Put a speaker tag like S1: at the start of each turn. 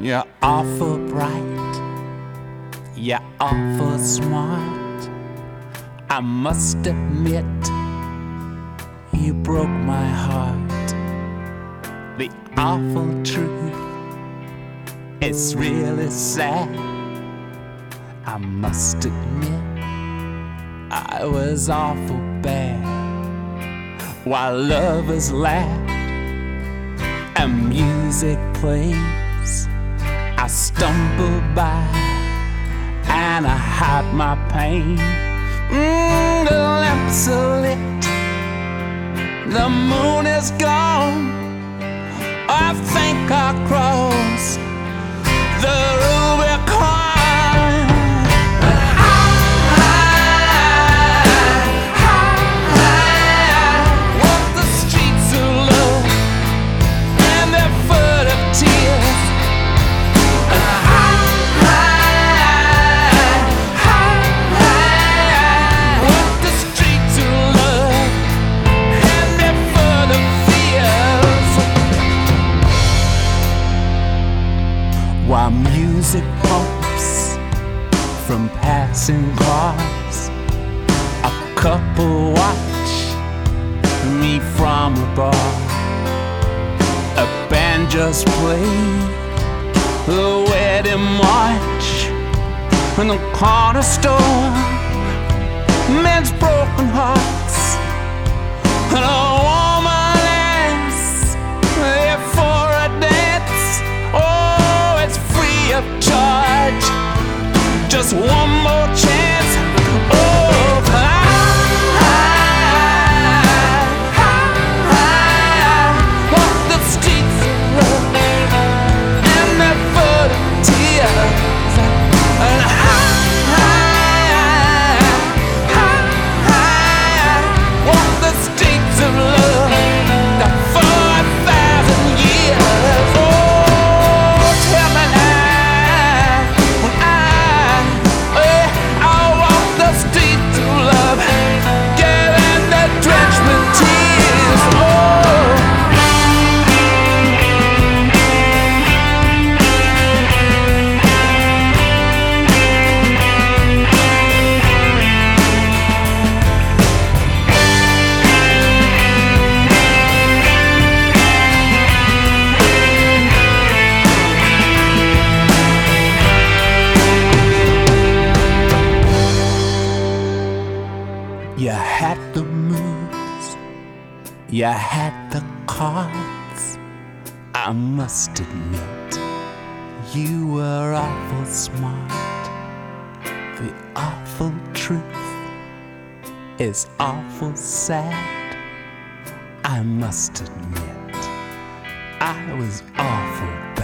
S1: You're awful bright, you're awful smart. I must admit, you broke my heart. The awful truth, it's really sad. I must admit, I was awful bad. While lovers laugh and music plays, I stumble by and I hide my pain. The lamps are lit, the moon is gone. I think I'll cross the Rubicon. Walk the streets of love, and they're full of tears. Walk the streets of love, and they're full of fears. While music pumps from passing cars, a couple watch me from a bar. A band just played the wedding march in the corner store. Men's broken hearts and a woman is there for a dance. Oh, it's free of charge, just one more chance. Oh, walk the streets of love, and they're full of tears. And walk the streets of love for 1,000 years. Oh, tell me now, when I'll walk the streets of love, getting the drenchment tears. Oh. You had the moves, you had the cards. I must admit, you were awful smart. The awful truth is awful sad. I must admit, I was awful bad.